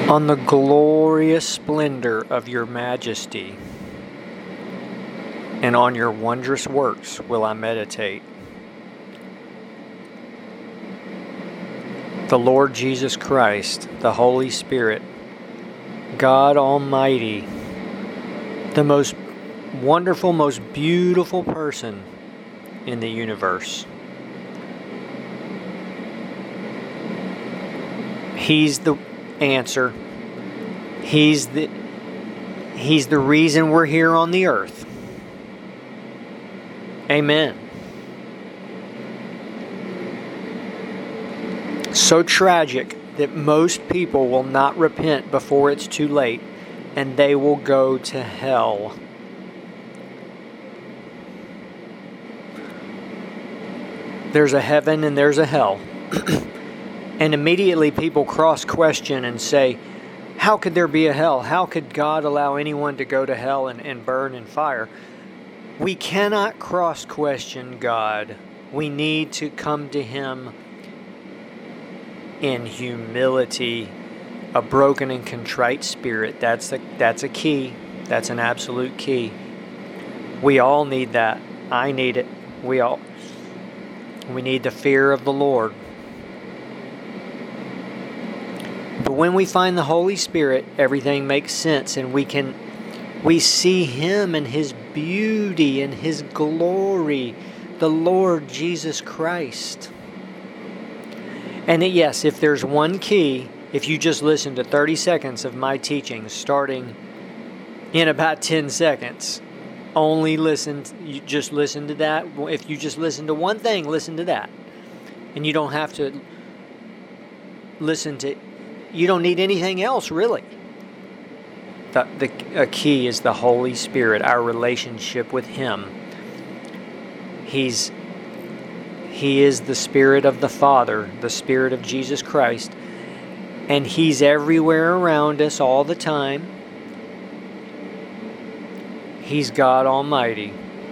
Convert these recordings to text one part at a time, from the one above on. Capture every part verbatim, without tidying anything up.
On the glorious splendor of your majesty, and on your wondrous works will I meditate. The Lord Jesus Christ, the Holy Spirit, God Almighty, the most wonderful, most beautiful person in the universe. He's the answer. He's the He's the reason we're here on the earth. Amen. So tragic that most people will not repent before it's too late, and they will go to hell. There's a heaven and there's a hell. And immediately people cross-question and say, how could there be a hell? How could God allow anyone to go to hell and, and burn in fire? We cannot cross-question God. We need to come to Him in humility, a broken and contrite spirit. That's a, that's a key. That's an absolute key. We all need that. I need it. We all. We need the fear of the Lord. But when we find the Holy Spirit, everything makes sense, and we can we see Him and His beauty and His glory, the Lord Jesus Christ. And yes, if there's one key, if you just listen to thirty seconds of my teaching starting in about ten seconds, only listen, you just listen to that. If you just listen to one thing, listen to that. And you don't have to listen to You don't need anything else, really. The, the a key is the Holy Spirit, our relationship with Him. He's He is the Spirit of the Father, the Spirit of Jesus Christ, and He's everywhere around us all the time. He's God Almighty.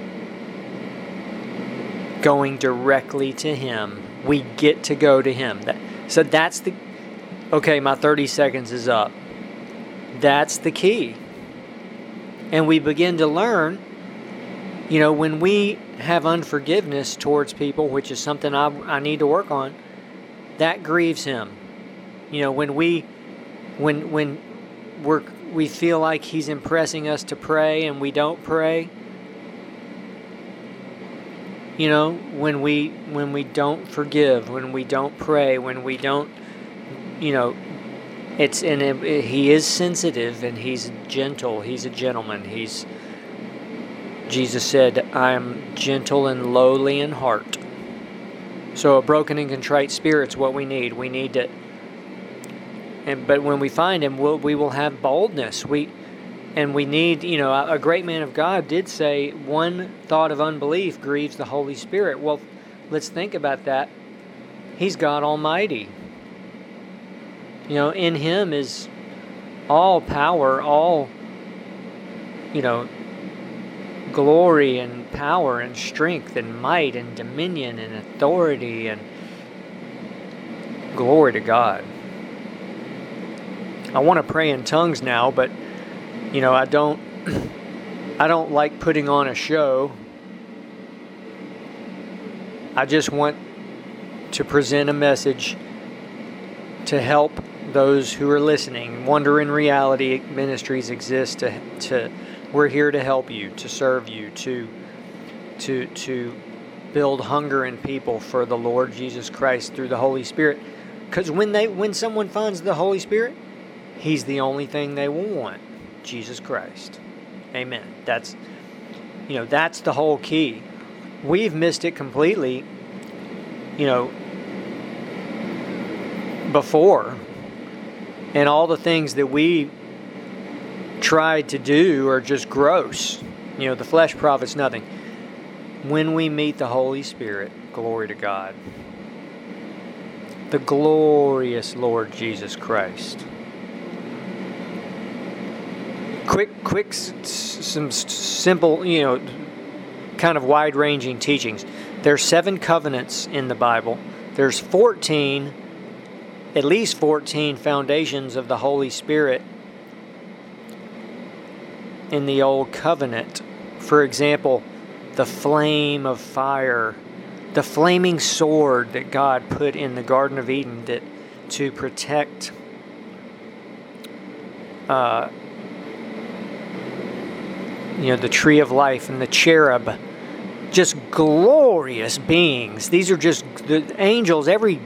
Going directly to Him. We get to go to Him. That, so that's the... Okay, my thirty seconds is up. That's the key. And we begin to learn, you know, when we have unforgiveness towards people, which is something I, I need to work on, that grieves Him. You know, when we when when we're we feel like He's impressing us to pray and we don't pray, you know, when we when we don't forgive, when we don't pray, when we don't, you know, it's and it, it, He is sensitive and He's gentle. He's a gentleman. He's Jesus said, "I am gentle and lowly in heart." So a broken and contrite spirit's what we need. We need to, and but when we find Him, we'll, we will have boldness. We and we need, you know, a, a great man of God did say, one thought of unbelief grieves the Holy Spirit. Well, let's think about that. He's God Almighty. You know, in Him is all power, all, you know, glory and power and strength and might and dominion and authority, and glory to God. I want to pray in tongues now, but, you know, I don't, I don't like putting on a show. I just want to present a message to help those who are listening. Wonder in Reality Ministries exists to to we're here to help you, to serve you, to to to build hunger in people for the Lord Jesus Christ through the Holy Spirit. Because when they when someone finds the Holy Spirit, He's the only thing they will want. Jesus Christ. Amen. That's you know, that's the whole key. We've missed it completely, you know, before. And all the things that we tried to do are just gross. You know, the flesh profits nothing. When we meet the Holy Spirit, glory to God. The glorious Lord Jesus Christ. Quick, quick, some simple, you know, kind of wide-ranging teachings. There's seven covenants in the Bible. There's fourteen at least fourteen foundations of the Holy Spirit in the Old Covenant. For example, the flame of fire, the flaming sword that God put in the Garden of Eden that to protect uh, you know, the tree of life, and the cherub, just glorious beings. These are just the angels. Every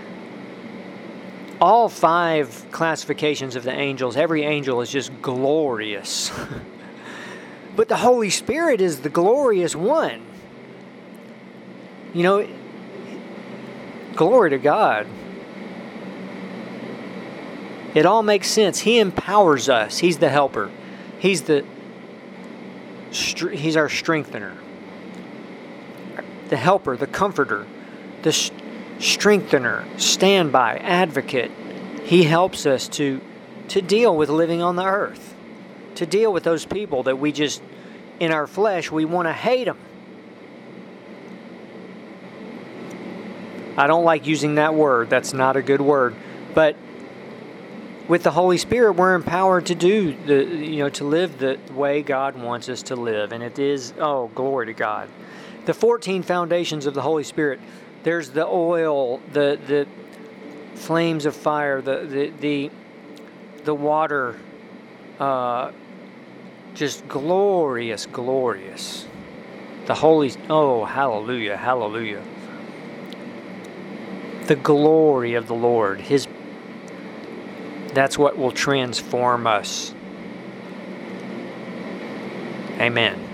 all five classifications of the angels, every angel is just glorious. But the Holy Spirit is the glorious one. You know, glory to God. It all makes sense. He empowers us. He's the helper. He's the He's our strengthener, the helper, the comforter, the sh- strengthener, standby, advocate. He helps us to, to deal with living on the earth, to deal with those people that we just, in our flesh, we want to hate them. I don't like using that word. That's not a good word. But with the Holy Spirit, we're empowered to do the, you know, to live the way God wants us to live. And it is, oh, glory to God. The fourteen foundations of the Holy Spirit, there's the oil, the the flames of fire, the the the, the water, uh, just glorious, glorious. The Holy, oh, hallelujah, hallelujah. The glory of the Lord, His That's what will transform us. Amen.